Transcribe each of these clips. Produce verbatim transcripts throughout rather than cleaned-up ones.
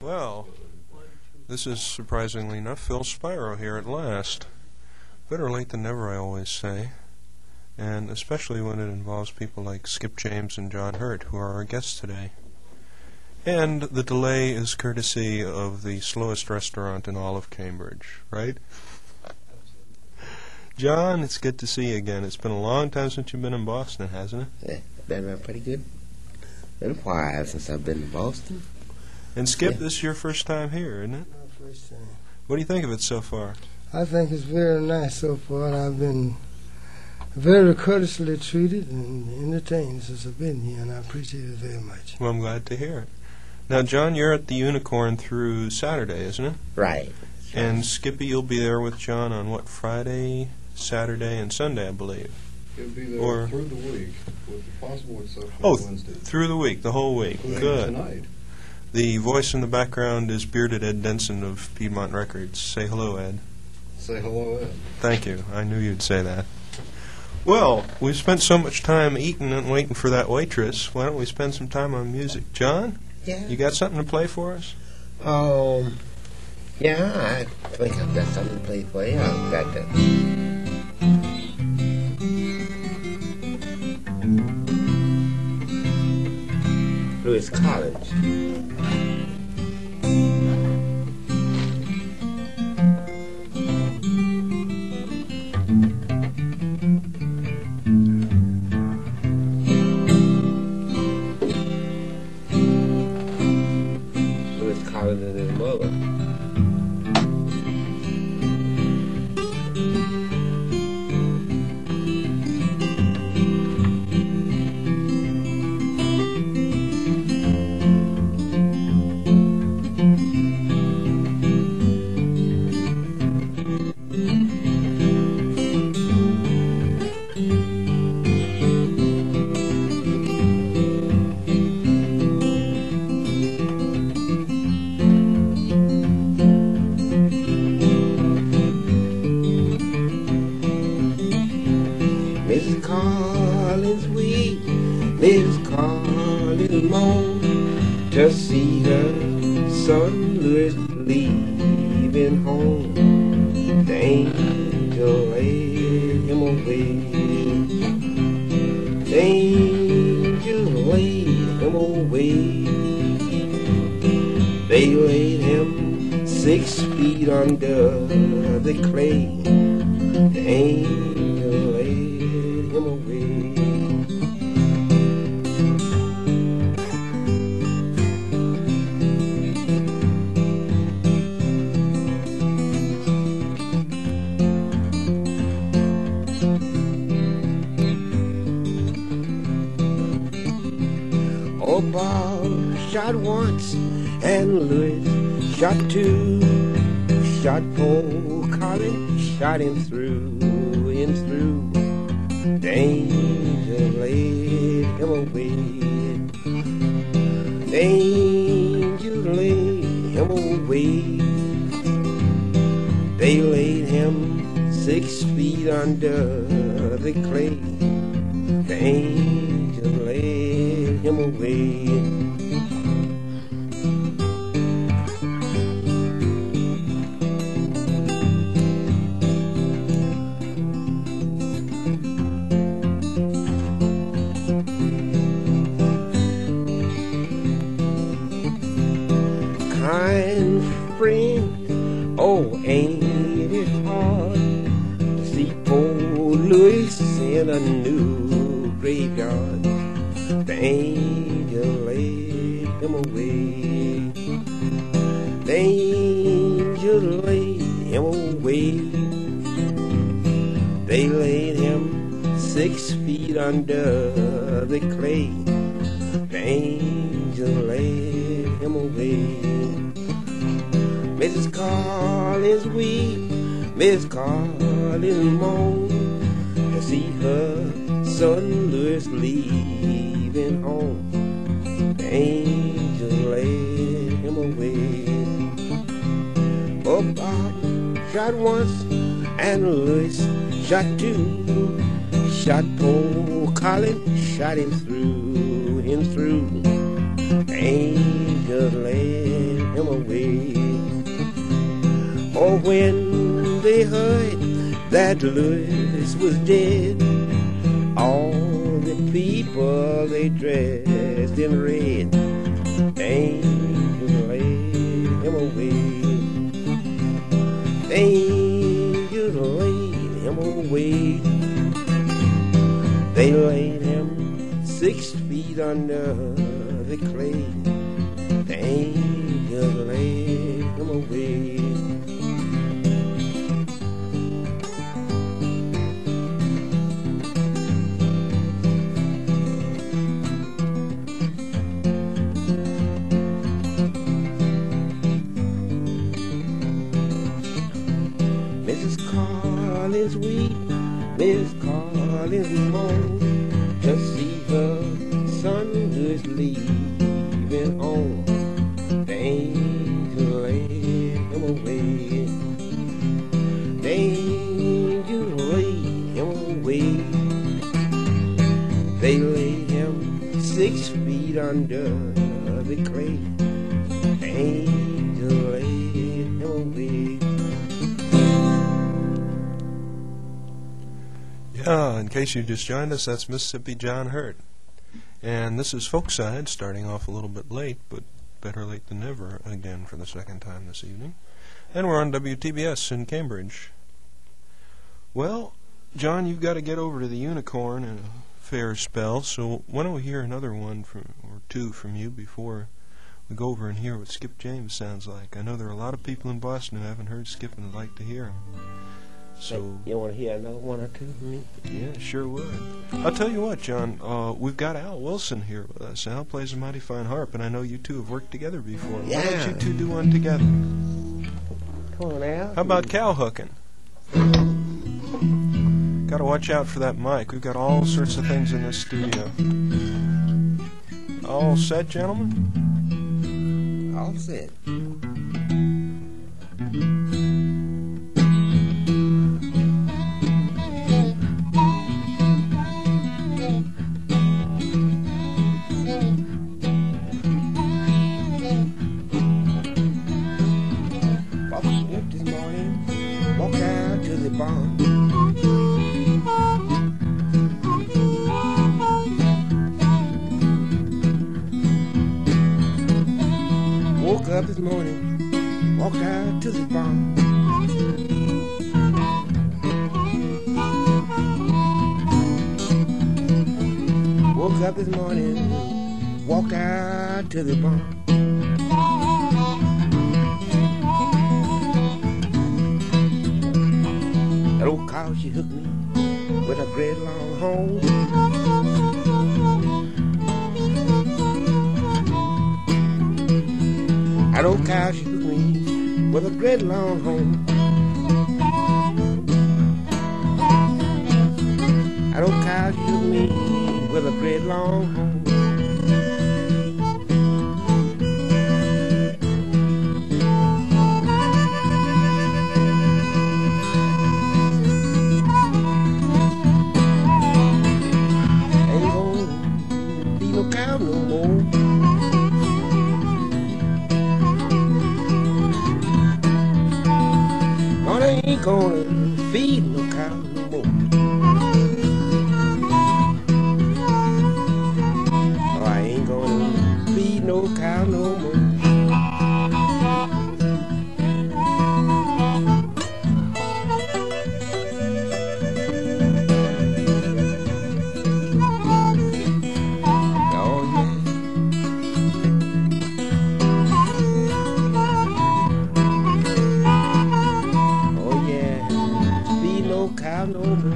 Well, this is surprisingly enough Phil Spiro here at last. Better late than never, I always say. And especially when it involves people like Skip James and John Hurt, who are our guests today. And the delay is courtesy of the slowest restaurant in all of Cambridge, right? John, it's good to see you again. It's been a long time since you've been in Boston, hasn't it? Yeah, been around pretty good. Been a while since I've been to Boston. And Skip, Yeah. this is your first time here, isn't it? My first time. What do you think of it so far? I think it's very nice so far. I've been very courteously treated and entertained since I've been here, and I appreciate it very much. Well, I'm glad to hear it. Now, John, you're at the Unicorn through Saturday, isn't it? Right. And Skippy, you'll be there with John on what, Friday, Saturday, and Sunday, I believe. He'll be there Or- through the week, with the possible exception Oh, of Wednesday. through the week, the whole week. Including Good. Tonight. The voice in the background is bearded Ed Denson of Piedmont Records. Say hello, Ed. Say hello, Ed. Thank you. I knew you'd say that. Well, we've spent so much time eating and waiting for that waitress. Why don't we spend some time on music? John, Yeah. you got something to play for us? Um. Yeah, I think I've got something to play for you. I've got that. Louis Collins. Louis Collins and his mother. Missus Collins weep, Missus Collins moan to see her son Louis leaving home. The angel laid him away. The angel laid him away. They laid him six feet under the clay. The angel laid him away. Oh, Bob shot once and Louis shot two. Shot poor Colin, shot him through, him through. The angel laid him away. The angel laid him away. They laid him six feet under the clay. The angel laid him away. Kind friend, oh, ain't it hard to see poor Louis in a new graveyard? The angel laid him away. The angel laid him away. They laid him six feet under the clay. The angel laid him away. Missus Collins weep, Missus Collins moan to see her son Louis leaving home. The angel laid him away. Oh, Bob shot once and Louis shot two. Shot poor Colin, shot him through, him through. The angel laid him away. when they heard that Louis was dead, all the people they dressed in red, angels laid him away. Angels laid him away. They laid him six feet under the clay. The angels laid him away. Missus Collins weep, Miss Collins moan, to see her son was leaving home. The angel laid him away. The angel laid him away. They laid him six feet under the clay. The angel laid him away. Yeah, in case you just joined us, that's Mississippi John Hurt. And this is Folkside, starting off a little bit late, but better late than never, again for the second time this evening. And we're on W T B S in Cambridge. Well, John, you've got to get over to the Unicorn in a fair spell, so why don't we hear another one from, or two from you before we go over and hear what Skip James sounds like. I know there are a lot of people in Boston who haven't heard Skip and would like to hear him. So you want to hear another one or two from me? Yeah, sure would. I'll tell you what, John, uh, we've got Al Wilson here with us. Al plays a mighty fine harp, and I know you two have worked together before. Yeah. Why don't you two do one together? Come on, Al. How about cow hooking? Got to watch out for that mic. We've got all sorts of things in this studio. All set, gentlemen? All set. Woke up this morning, walked out to the barn. Woke up this morning, walked out to the barn. That old cow, she hooked me with a great long horn. That old cow, she hooked me with a great long horn. That old cow, she hooked me with a great long horn. Ain't gonna be no cow no more. Ain't gonna feed no cow no more. Oh, I ain't gonna feed no cow no more. Oh, yeah. Cow no more.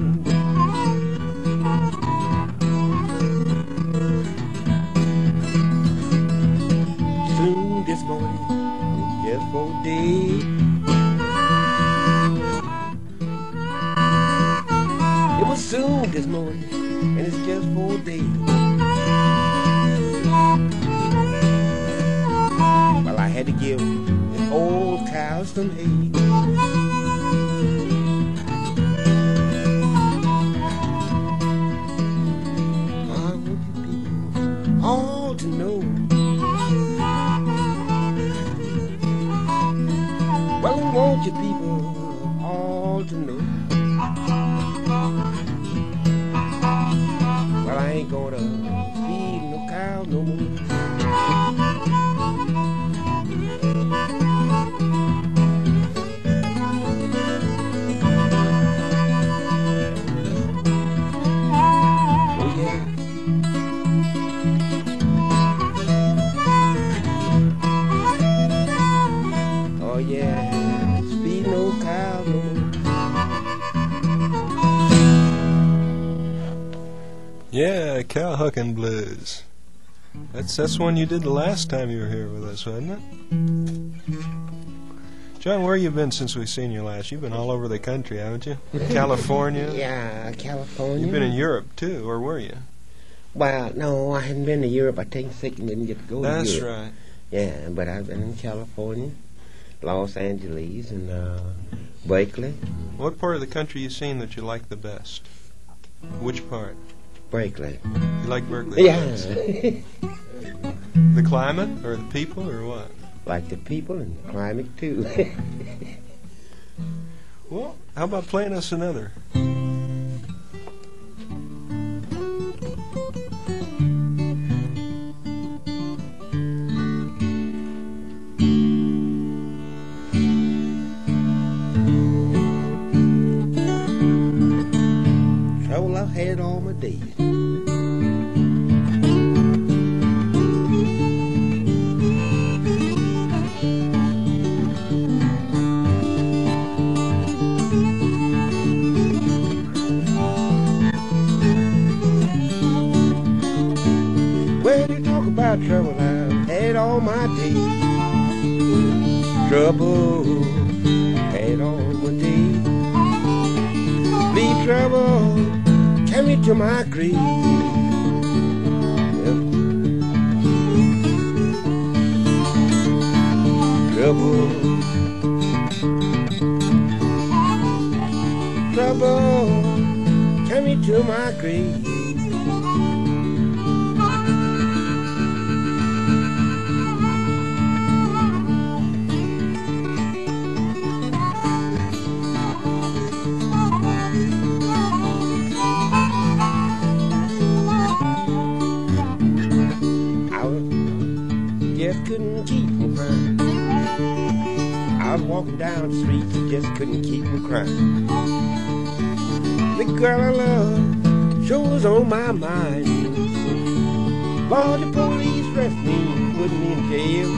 Soon this morning, just for a day, it was soon this morning, and it's just for a day. Well, I had to give this old cow some hay. All to know. Well, want you people all to know. Well, I ain't gonna feed no cow no more. Yeah, cow hucking blues. That's that's one you did the last time you were here with us, wasn't it? John, where you been since we seen you last? You've been all over the country, haven't you? California. Yeah, California. You've been in Europe too, or were you? Well, no, I hadn't been to Europe. I taken sick and didn't get to go That's to Europe. right. Yeah, but I've been in California, Los Angeles, and uh, Berkeley. What part of the country you seen that you like the best? Which part? Berkeley. You like Berkeley? Yeah. The climate, or the people, or what? Like the people and the climate, too. Well, how about playing us another? Trouble I've had all my days. About trouble I've had all my days. Trouble had all my days. Leave trouble, carry me to my grave. Yep. Trouble, trouble, carry me to my grave. Couldn't keep from crying. I was walking down the street, I just couldn't keep from crying. The girl I love sure was on my mind. Lord, the police arrested me, put me in jail.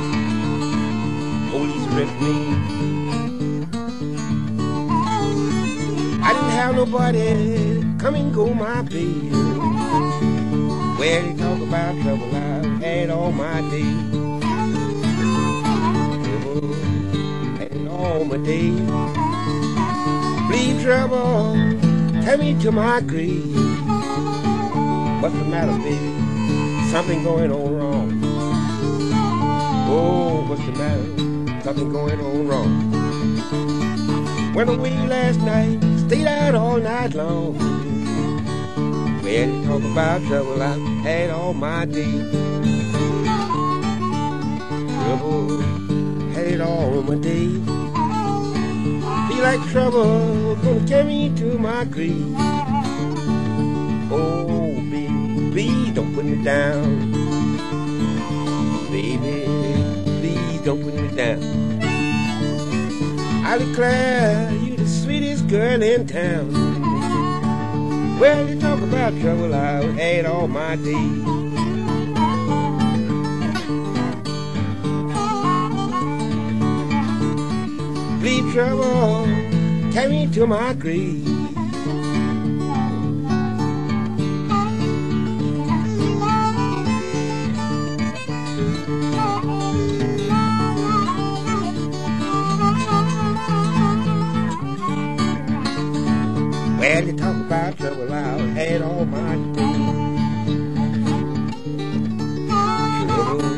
Police arrested me. I didn't have nobody come and go my bail. Well, they talk about trouble I've had all my days. Trouble had all my days. Bleed trouble, carry me to my grave. What's the matter, baby? Something going on wrong. Oh, what's the matter? Something going on wrong. Went away last night, stayed out all night long. Well, you talk about trouble I've had all my days. Trouble had all my days. Feel like trouble gonna carry me to my grave. Oh, baby, please don't put me down. Baby, please don't put me down. I declare you the sweetest girl in town. Well, you talk about trouble I've had all my days. Leave trouble, carry me to my grave. Well, you talk about trouble I've had all my days. Trouble,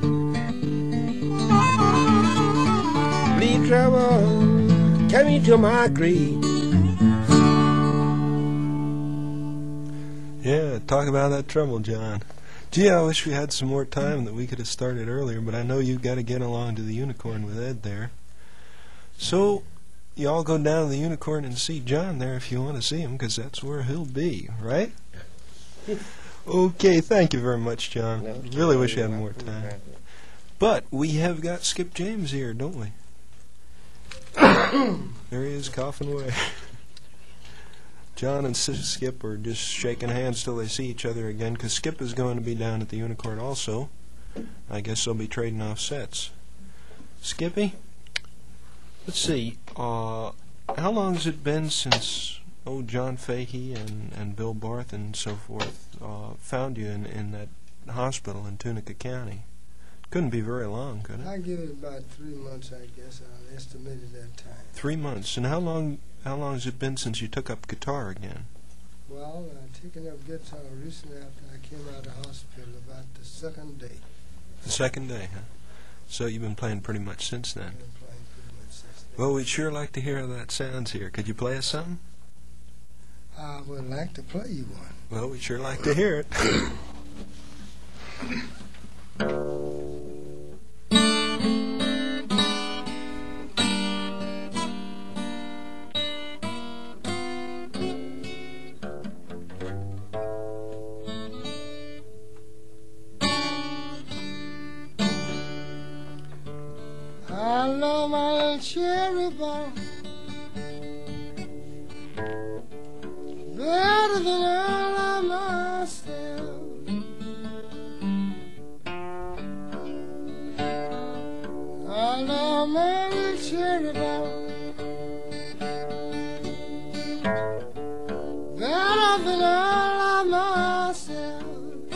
leave trouble, carry me to my grave. Yeah, talk about that trouble, John. Gee, I wish we had some more time that we could have started earlier, but I know you've got to get along to the Unicorn with Ed there. So, you all go down to the Unicorn and see John there if you want to see him, because that's where he'll be, right? Okay, thank you very much, John. No, Really wish you had more no, time. But we have got Skip James here, don't we? There he is, coughing away. John and Sis- Skip are just shaking hands till they see each other again, because Skip is going to be down at the Unicorn also. I guess they'll be trading off sets. Skippy, let's see, uh, how long has it been since old John Fahey and, and Bill Barth and so forth uh, found you in, in that hospital in Tunica County? Couldn't be very long, could it? I give it about three months, I guess. I estimated that time. Three months. And how long how long has it been since you took up guitar again? Well, I taken up guitar recently after I came out of the hospital, about the second day. The second day, huh? So you've been playing pretty much since then. I've been playing pretty much since then. Well, we'd sure like to hear how that sounds here. Could you play us something? I would like to play you one. Well, we'd sure like to hear it. I love my little cherry bomb better than I love myself. I love my little cherry bomb better than I love myself.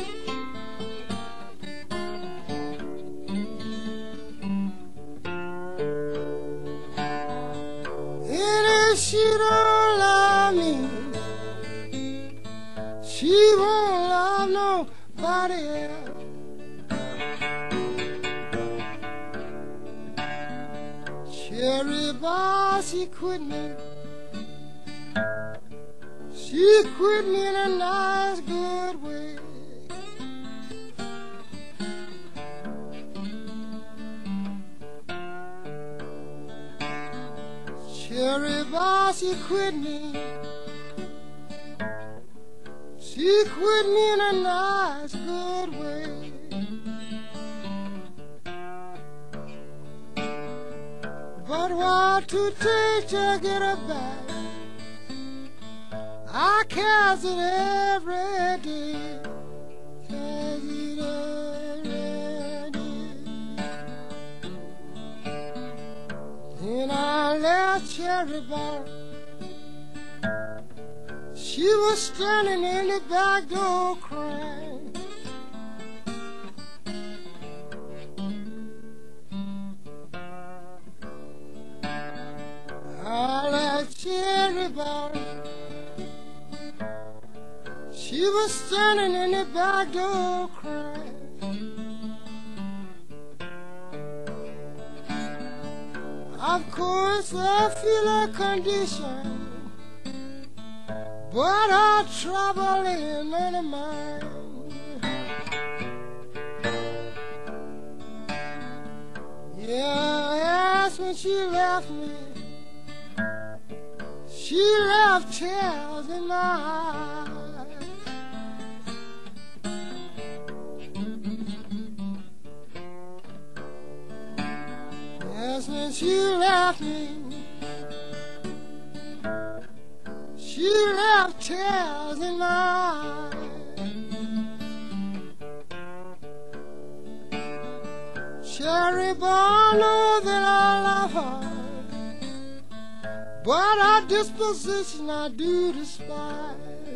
And if she don't love me, she won't love nobody else. Cherry bar, she quit me. She quit me in a nice, good way. Cherry bar, she quit me. She quit me in a nice, good way. But what to take to get her back, I cares it every day. Cares it every day. And I left Cherry Bar. She was standing in the back door crying. I left Cherry Bar. She was standing in the back door crying. Of course I feel a condition, but our trouble ain't none of mine. Yeah, that's when she left me. She left tears in my eyes. That's when she left me. She left tears in my eyes. Cherry Bar, know that I love her, but her disposition I do despise.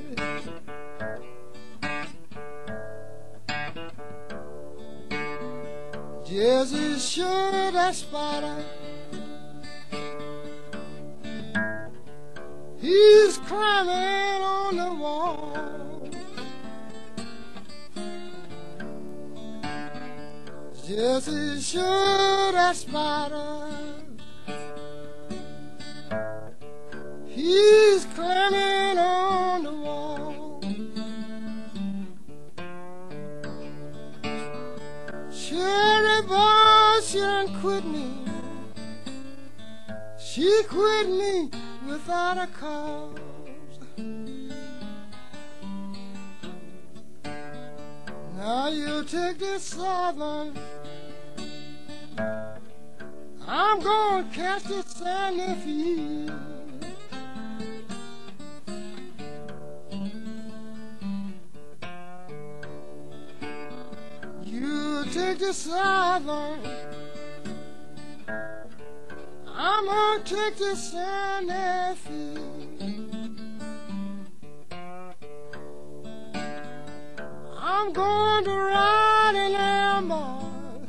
Just as sure that spider, he's climbing on the wall. Just as sure that spider, he's climbing on the wall. Cherry Bar, she done quit me. She quit me without a cause. Now you take this southern, I'm gonna cast it sandy field. You take the southern, I'm gonna take the sandy field. I'm going to ride in amber.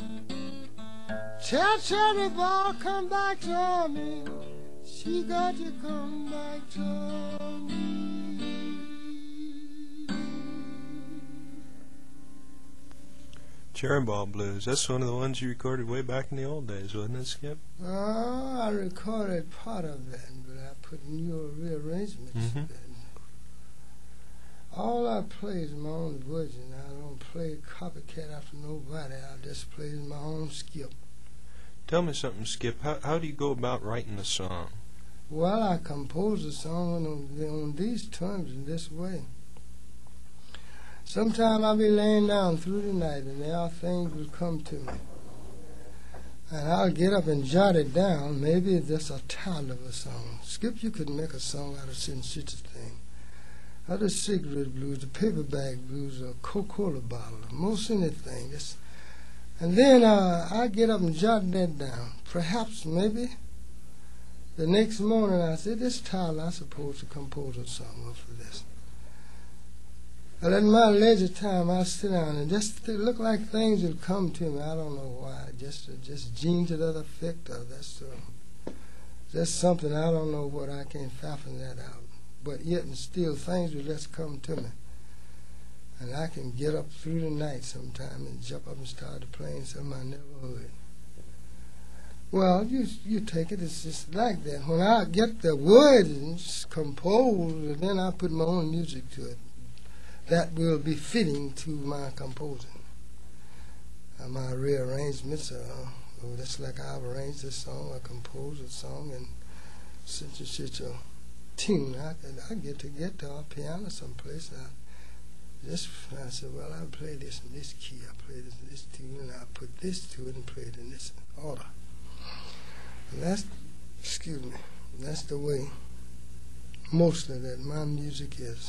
Tell Cherry Ball come back to me. She got to come back to me. Cherry Ball Blues. That's one of the ones you recorded way back in the old days, wasn't it, Skip? Oh, I recorded part of that, but I put new rearrangements Mm-hmm. to that. All I play is my own version. I don't play copycat after nobody. I just play my own skip. Tell me something, Skip. How, how do you go about writing a song? Well, I compose a song on, on these terms in this way. Sometime I'll be laying down through the night and there are things will come to me. And I'll get up and jot it down. Maybe it's just a title of a song. Skip, you could make a song out of such such a thing. Out of cigarette blues, the paperback blues, a Coca-Cola bottle, most anything. Just, and then uh, I get up and jot that down. Perhaps, maybe, the next morning I say, this title I'm supposed to compose a song up for this. And in my leisure time, I sit down and just it look like things will come to me. I don't know why. Just just gene to that effect, or that's uh, just something I don't know what. I can't fathom that out. But yet and still, things will just come to me. And I can get up through the night sometime and jump up and start playing something I never heard. Well, you you take it, it's just like that. When I get the words composed, and then I put my own music to it. That will be fitting to my composing. Uh, my rearrangements are, oh, that's like I've arranged a song, I compose a song, and such and such a tune. I could, I get to get to a piano someplace. I just I said, well, I play this in this key. I play this in this tune, and I put this to it and play it in this order. And that's, excuse me, that's the way mostly that my music is.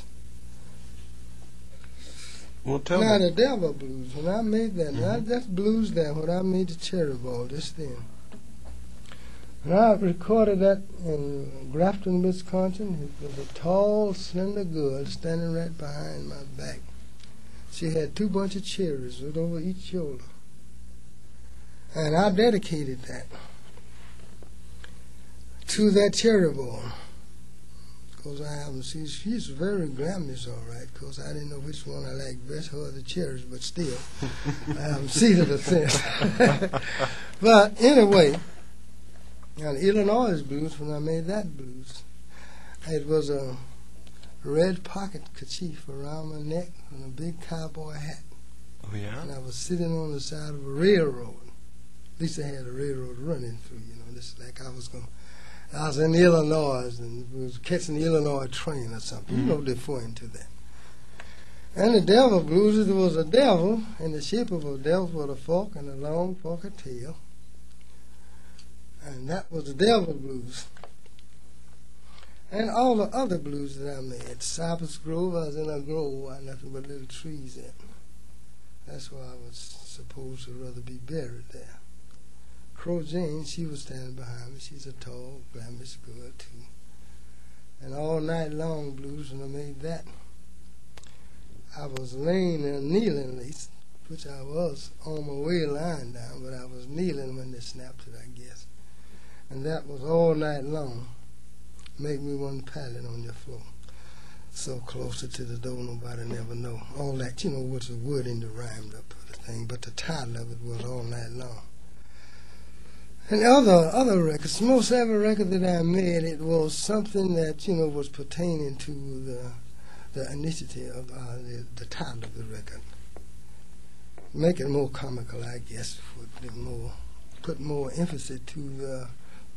Well, tell now me. the Devil Blues. When I made that, Mm-hmm. now that's blues there. When I made the Cherry Ball, just then. And I recorded that in Grafton, Wisconsin. It was a tall, slender girl standing right behind my back. She had two bunch of cherries right over each shoulder. And I dedicated that to that cherry ball. Because I haven't seen, she's very glamorous, all right, because I didn't know which one I liked best, her or the cherries, but still, I haven't seen her since. But anyway, now the Illinois blues, when I made that blues, it was a red pocket kerchief around my neck and a big cowboy hat. Oh, yeah? And I was sitting on the side of a railroad. At least I had a railroad running through, you know, just like I was going to. I was in Illinois and was catching the Illinois train or something. Mm-hmm. You know, they fall into that. And the Devil Blues, there was a devil in the shape of a devil with a fork and a long forked tail. And that was the Devil Blues. And all the other blues that I made. Cypress Grove, I was in a grove, I had nothing but little trees in. That's why I was supposed to rather be buried there. Crow Jane, she was standing behind me. She's a tall, glamorous girl, too. And all night long blues, when I made that, I was laying there kneeling, at least, which I was on my way lying down, but I was kneeling when they snapped it, I guess. And that was all night long. Make me one pallet on your floor. So closer to the door, nobody never know. All that, you know, was the word in the rhymed up of the thing, but the title of it was all night long. And other other records, most every record that I made, it was something that, you know, was pertaining to the the initiative of uh, the, the title of the record. Make it more comical, I guess, put more, put more emphasis to the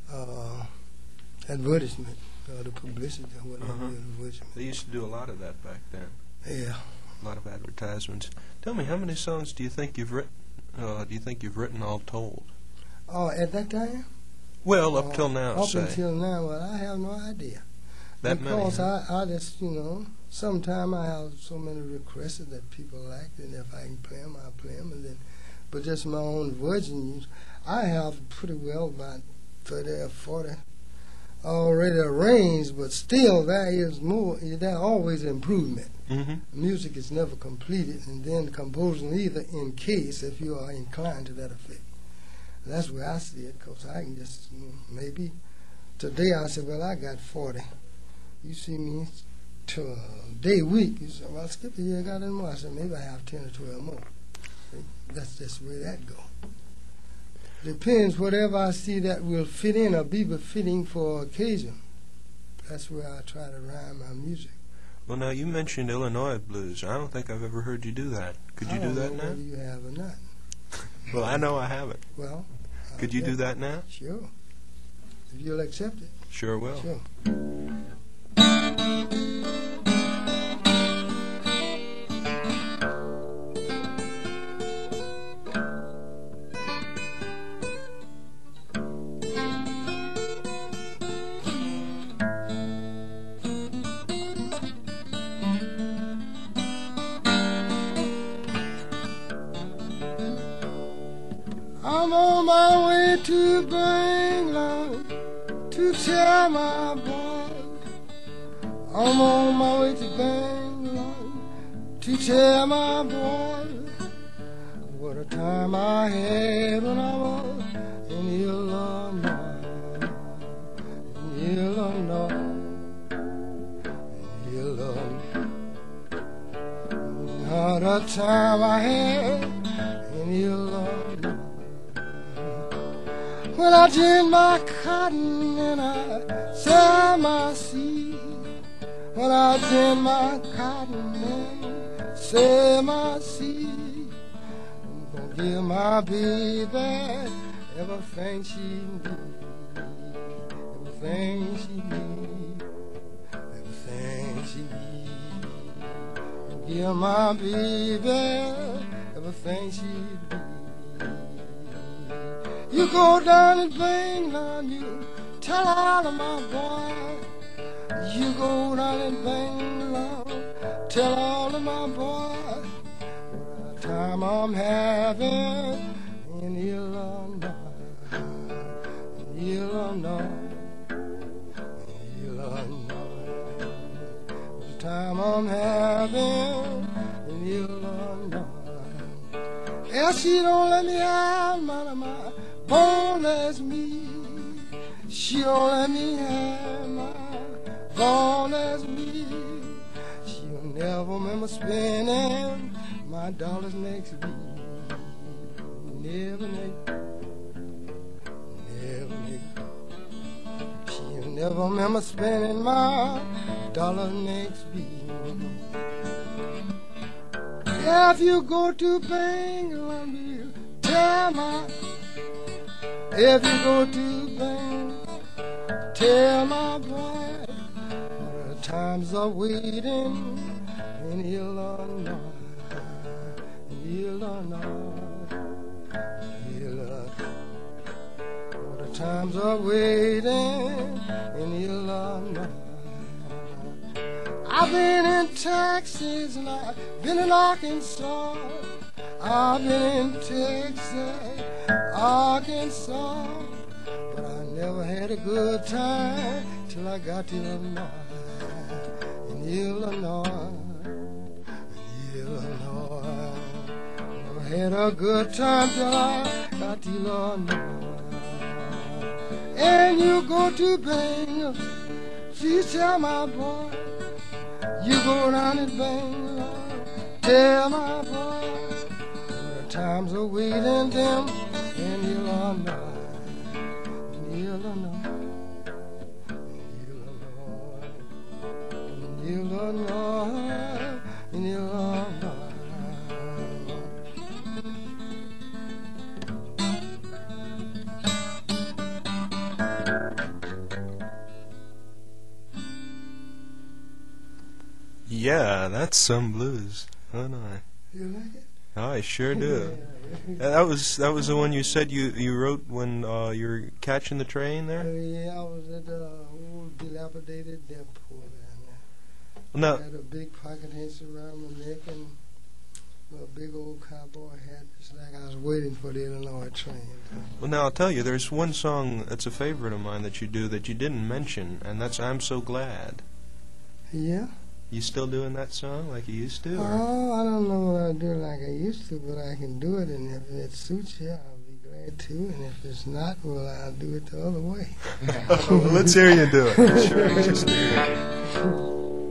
uh, advertisement or the publicity or whatever Uh-huh. advertisement. They used to do a lot of that back then. Yeah. A lot of advertisements. Tell me, how many songs do you think you've written? Uh, do you think you've written all told? Oh, at that time? Well, up Uh, till now, Up say. until now, well, I have no idea. That many, because huh? I, I just, you know, sometimes I have so many requests that people like, and if I can play them, I play them. And then, but just my own virgins, I have pretty well about thirty or forty already arranged, but still there is more, there's always improvement. Mm-hmm. Music is never completed, and then composing either in case if you are inclined to that effect. That's where I see it, because I can just, you know, maybe today I said, well, I got forty. You see me to a day week. You said, well, Skip, you got any more? I said, maybe I have ten or twelve more. That's just the way that go. Depends, whatever I see that will fit in or be befitting for occasion. That's where I try to rhyme my music. Well, now, you mentioned Illinois blues. I don't think I've ever heard you do that. Could you I do don't that know now? whether you have or not. Well, I know I haven't. Well, Could you do that now? Sure. If you'll accept it. Sure will. Sure. I'm on my way to Bangalore to tell my boy. I'm on my way to Bangalore to tell my boy what a time I had when I was in Illinois, in Illinois, in Illinois. What a time I had in Illinois. When I tend my cotton and I sell my seed. When I tend my cotton and sell my seed. I'm gonna give my baby everything she needs. Everything she needs. Everything she needs. Give my baby everything she needs. You go down and bang on you, tell all of my boys. You go down and bang on, tell all of my boys what a time I'm having in Illinois, in Illinois, in Illinois. What a time I'm having in Illinois. Yeah, she don't let me have none of my boneless meat. She don't let me have my boneless meat. She'll never remember spending my dollars next week. Never, never, never, never. She'll never remember spending my dollars next week. If you go to Bangalore, tell my. If you go to Bangalore, tell my boy the times are waiting in Illinois, in Illinois, Illinois. The times are waiting in Illinois. I've been in Texas and I've been in Arkansas. I've been in Texas, Arkansas, but I never had a good time till I got to Illinois, in Illinois, in Illinois. Never had a good time till I got to Illinois. And you go to Bangalore, please tell my boy. You go down and Bangalore, tell my boy the times are waiting them in Illinois, in Illinois, in Illinois, in Illinois, in Illinois. Yeah, that's some blues. Oh no. You like it? I sure do. Uh, That was that was the one you said you, you wrote when uh, you were catching the train Uh, there? yeah, I was at the old dilapidated depot down there. No. I had a big pocket handkerchief around my neck and a big old cowboy hat. It's like I was waiting for the Illinois train. Well, now I'll tell you, there's one song that's a favorite of mine that you do that you didn't mention, and that's "I'm So Glad." Yeah? You still doing that song like you used to? Or? Oh, I don't know what I do like I used to, but I can do it, and if it suits you, I'll be glad to, and if it's not, well, I'll do it the other way. Well, let's hear you do it. I'm sure anxious to hear it.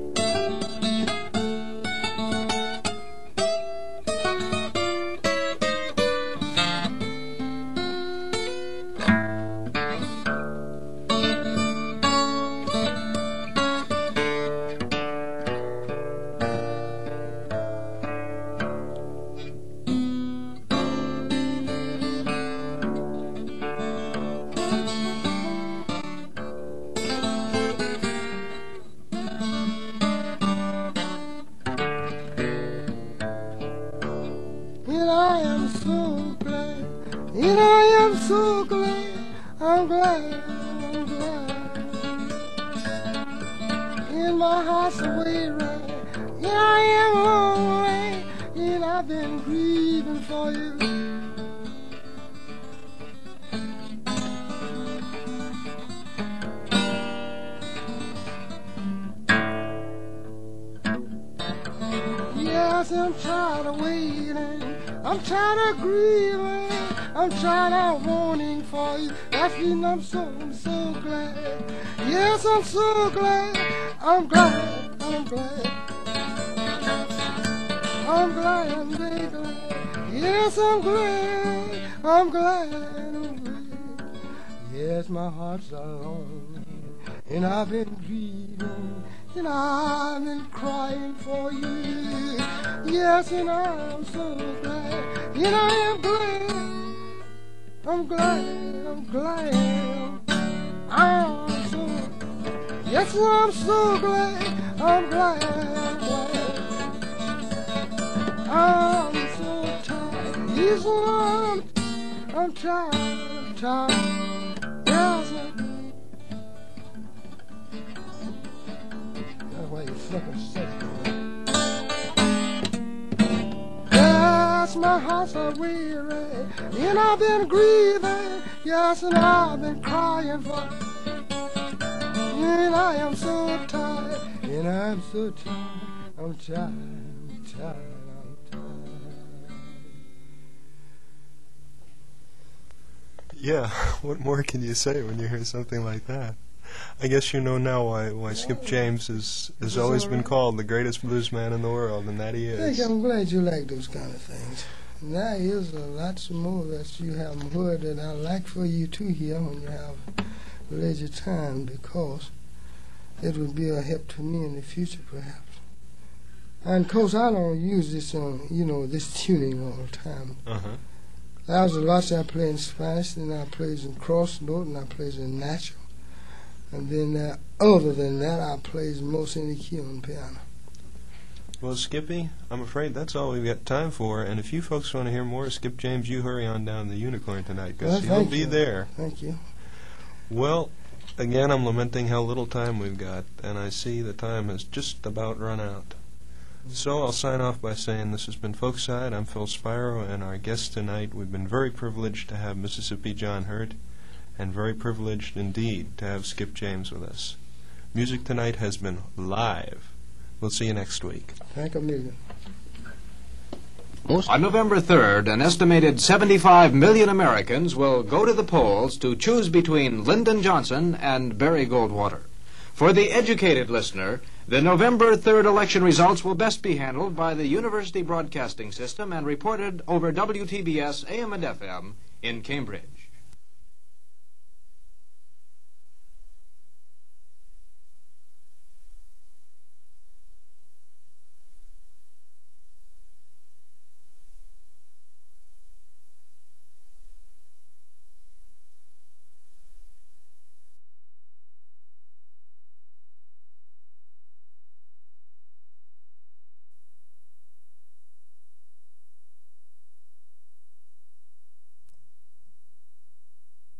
And I am so glad, and I am so glad, I'm glad, I'm glad. And my heart's away right, and I am long way, and I've been grieving for you. Yes, I'm tired of waiting. I'm tired of grieving. I'm tired of wanting for you. That's reason I'm so, so glad. Yes, I'm so glad. I'm glad. I'm glad. I'm glad. I'm very glad. Yes, I'm glad. I'm glad. I'm glad. Yes, my heart's alone, and I've been grieving. And I've been crying for you. Yes, and I'm so glad. And I am glad. I'm glad. I'm glad. I'm so. Yes, and I'm so glad. I'm glad. I'm glad. I'm so tired. Yes, and I'm. I'm tired. I'm tired. Yes, I'm. Why you fucking sick? Yes, my heart's are weary, and I've been grieving. Yes, and I've been crying for. And I am so tired, and I'm so tired. I'm tired, I'm tired, I'm tired. Yeah, what more can you say when you hear something like that? I guess you know now why why Skip James is, has always been called the greatest blues man in the world, and that he is. Hey, I'm glad you like those kind of things. Now here's a lots more that you haven't heard that I'd like for you to hear when you have leisure time, because it would be a help to me in the future, perhaps. And of course, I don't use this on, you know, this tuning all the time. Uh-huh. There's a lot I play in Spanish, and I play in cross note, and I play in natural. And then, uh, other than that, I plays most any key on piano. Well, Skippy, I'm afraid that's all we've got time for. And if you folks want to hear more of Skip James, you hurry on down to the Unicorn tonight, because Well, he'll thank be you. there. Thank you. Well, again, I'm lamenting how little time we've got, and I see the time has just about run out. So I'll sign off by saying this has been Folkside. I'm Phil Spiro, and our guest tonight, we've been very privileged to have Mississippi John Hurt, and very privileged indeed to have Skip James with us. Music tonight has been live. We'll see you next week. Thank a million. On November third, an estimated seventy-five million Americans will go to the polls to choose between Lyndon Johnson and Barry Goldwater. For the educated listener, the November third election results will best be handled by the University Broadcasting System and reported over W T B S A M and F M in Cambridge.